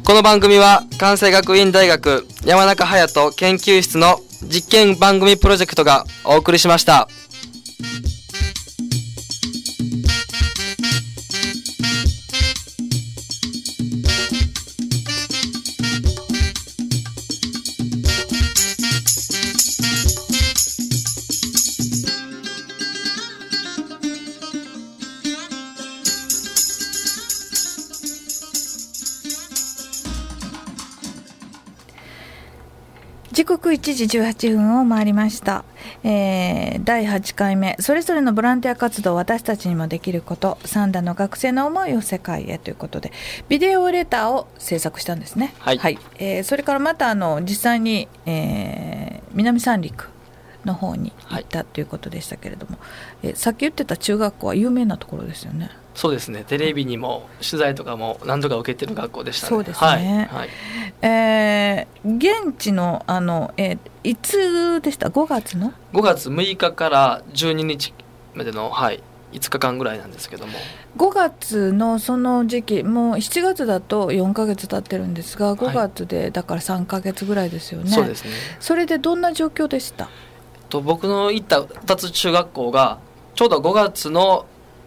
この番組は関西学院大学山中隼人研究室の実験番組プロジェクトがお送りしました。 時刻1時18分を回りました。第8回目、それぞれのボランティア活動、私たちにもできること、三田の学生の思いを世界へということでビデオレターを制作したんですね。 はい、 はい。それからまた実際に、南三陸の方に行ったということでしたけれども、さっき言ってた中学校は有名なところですよね。 そうですね、テレビにも取材とかも何度か受けてる学校でしたね。 そうですね、はいはい。現地のいつでした？5月の 5月6日から12日までの、5日間ぐらいなんですけども、 5月のその時期、もう7月だと4ヶ月経ってるんですが、5月でだから3ヶ月ぐらいですよね。 そうですね。 それでどんな状況でした？ 僕の行った2つ中学校がちょうど5月の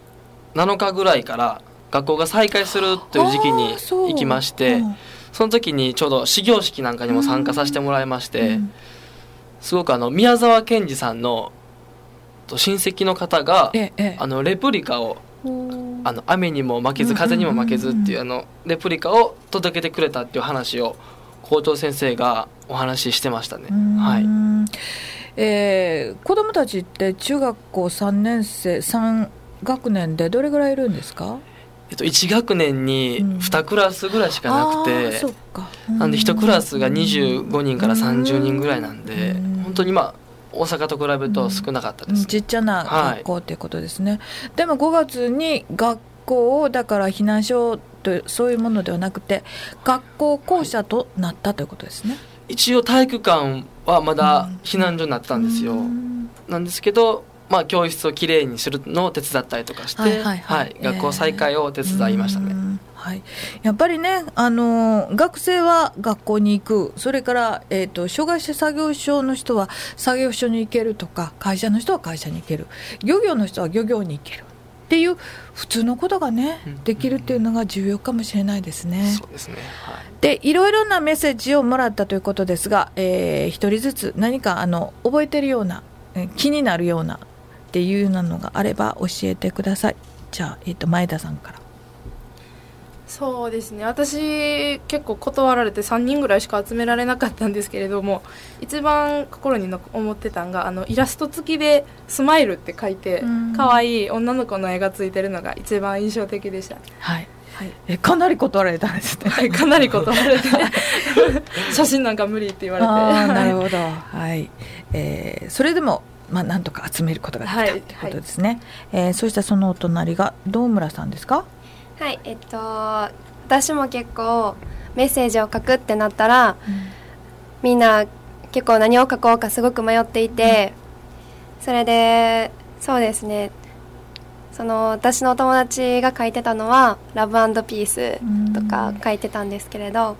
7日ぐらいから学校が再開するという時期に行きまして、その時にちょうど始業式なんかにも参加させてもらいまして、すごく宮沢賢治さんの親戚の方がレプリカを雨にも負けず風にも負けずっていうレプリカを届けてくれたっていう話を校長先生がお話ししてましたね。はい。 子どもたちって中学校3年生3学年でどれぐらいいるんですか ？1学年に2クラスぐらいしかなくて、なんで1クラスが25人から30人ぐらいなんで、本当に大阪と比べると少なかったです、ね。 ちっちゃな学校っていうことですね。でも5月に学校をだから避難所とそういうものではなくて学校校舎となったということですね。 一応体育館はまだ避難所になってたんですよ。なんですけど、教室をきれいにするのを手伝ったりとかして、学校再開を手伝いましたね。 やっぱりね、学生は学校に行く、それから、障害者作業所の人は作業所に行けるとか、会社の人は会社に行ける、漁業の人は漁業に行けるっていう普通のことがね、できるっていうのが重要かもしれないですね。 そうですね。 でいろいろなメッセージをもらったということですが、一人ずつ何か覚えてるような、気になるようなっていうようなのがあれば教えてください。じゃあ、前田さんから。 そうですね、私結構断られて3人ぐらいしか集められなかったんですけれども、一番心に思ってたのがイラスト付きでスマイルって書いて可愛い女の子の絵がついてるのが一番印象的でした。 かなり断られたんですね。 かなり断られて写真なんか無理って言われて。 なるほど。それでもなんとか集めることができたということですね。そしたらそのお隣が堂村さんですか？ はい、私も結構メッセージを書くってなったら、みんな結構何を書こうかすごく迷っていて、それでそうですね、私のお友達が書いてたのはラブ&ピースとか書いてたんですけれど、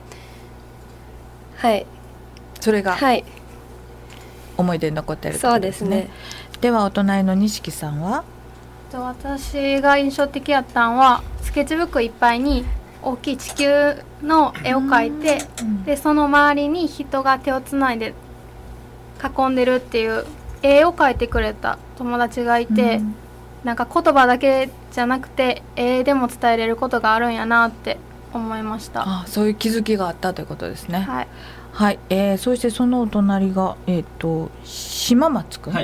それが思い出に残っているということですね。 そうですね。 ではお隣の錦さんは？ 私が印象的やったのはスケッチブックいっぱいに大きい地球の絵を描いて、でその周りに人が手をつないで囲んでるっていう絵を描いてくれた友達がいて、なんか言葉だけじゃなくて絵でも伝えれることがあるんやなって思いました。 そういう気づきがあったということですね。そしてそのお隣が、島松くん。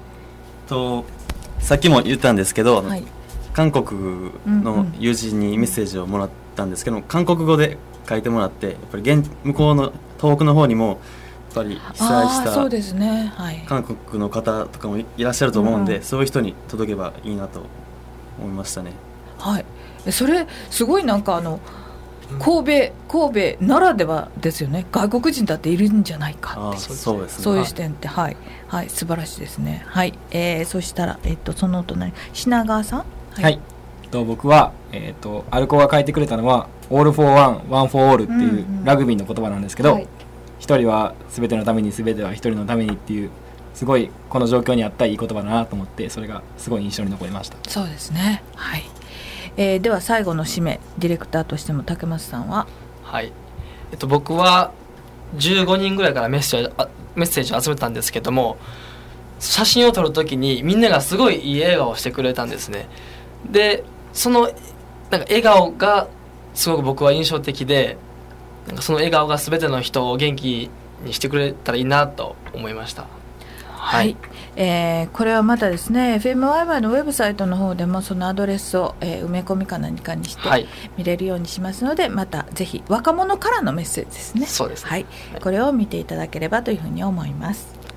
さっきも言ったんですけど、韓国の友人にメッセージをもらったんですけど、韓国語で書いてもらって、やっぱり向こうの遠くの方にもやっぱり被災した韓国の方とかもいらっしゃると思うんで、そういう人に届けばいいなと思いましたね。 それすごいなんか神戸ならではですよね。外国人だっているんじゃないかって。 そうですね。 そういう視点って素晴らしいですね。そしたらそのお隣品川さん。 僕は、アルコが書いてくれたのは All for One, One for All っていうラグビーの言葉なんですけど、一人は全てのために、全ては一人のためにっていう、すごいこの状況に合ったいい言葉だなと思って、それがすごい印象に残りました。 そうですね。はい。では最後の締め、ディレクターとしても竹松さんは。 はい。僕は15人ぐらいからメッセージを集めたんですけども、写真を撮るときにみんながすごいいい笑顔をしてくれたんですね。でそのなんか笑顔がすごく僕は印象的で、なんかその笑顔が全ての人を元気にしてくれたらいいなと思いました。 はい、これはまたですね FMYY のウェブサイトの方でもそのアドレスを、埋め込みか何かにして見れるようにしますので、またぜひ若者からのメッセージですね。 そうですね。 はい、これを見ていただければというふうに思います。